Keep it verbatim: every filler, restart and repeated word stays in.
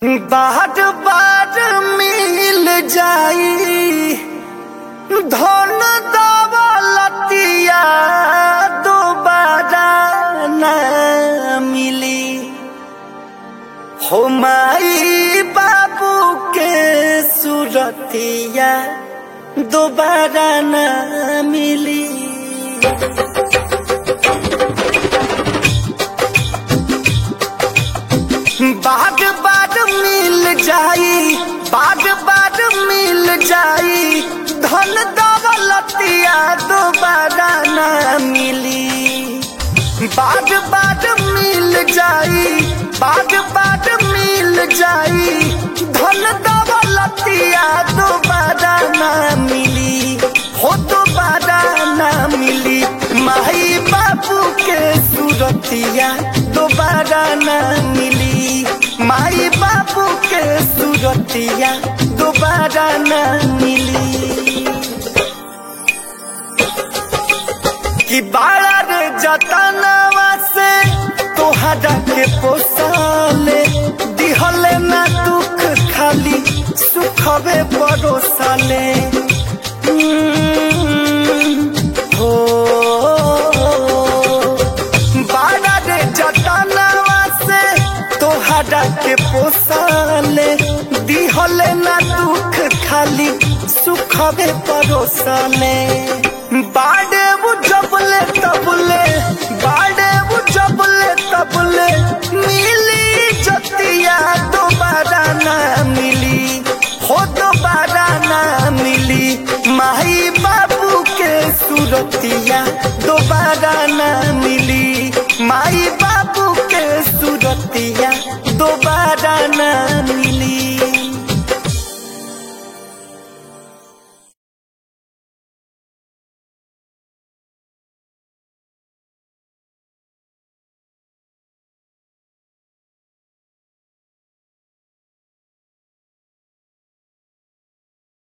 बाट बाट मिल जाई धन दौलतिया दोबारा न मिली हो माई बाबू के सूरतिया दोबारा न मिली। बाग बाग मिल जाई बाग बाग मिल जाई धन दौलतिया दोबारा न मिली। बाग बाग मिल जाई बाग बाग मिल जाई धन दौलतिया दोबारा न मिली हो दोबारा न मिली। माई बाबू के सूरतिया दोबारा न मिली माई बाबू के सूरतिया दोबारा न मिली। कि बाड़ा रे जतनवा से तोहरा के पोसाले दिहले ना दुख खाली सुखवे परोसाले हो बाड़ा रे जतनवा से तोहरा के पोसाले दिहले ना दुख खाली सुखवे परोसाले। बाड़े वो जबले तबले बाड़े वो जबले तबले मिली जतिया दोबारा ना मिली हो दोबारा ना मिली। माई बाबू के सूरतिया दोबारा ना मिली माई बाबू के सूरतिया दोबारा ना